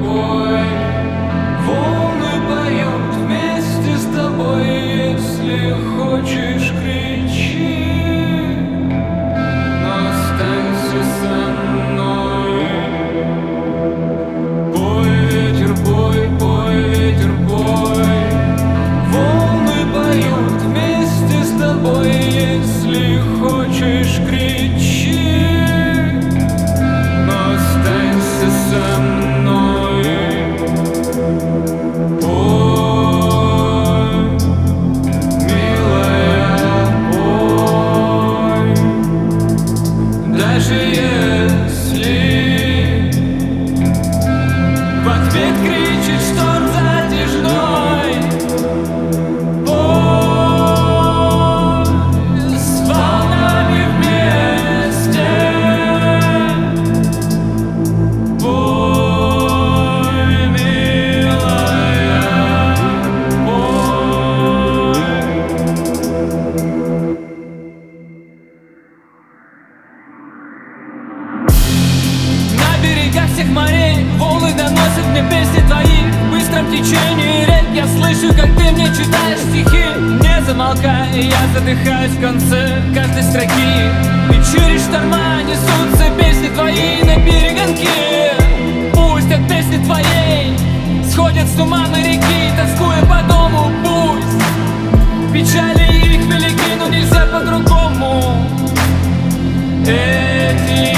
пой. Волны поют вместе с тобой, если хочешь, кричи, но останься со мной. Пой, ветер, пой, пой, ветер, пой. Волны поют вместе с тобой, если хочешь, кричи, но останься со мной. Пой, милая, пой, даже если в ответ кричит шторм затяжной. Пой с волнами вместе. Пой, милая, пой. На берегах всех морей волны доносят мне песни твои. В быстром течении рек я слышу, как ты мне читаешь стихи. Не замолкай, я задыхаюсь в конце каждой строки. И через шторма несутся песни твои на перегонки. Пусть от песни твоей сходят с тумана реки, тоскуя по дому. Пусть печали их велики, но нельзя по-другому. Эти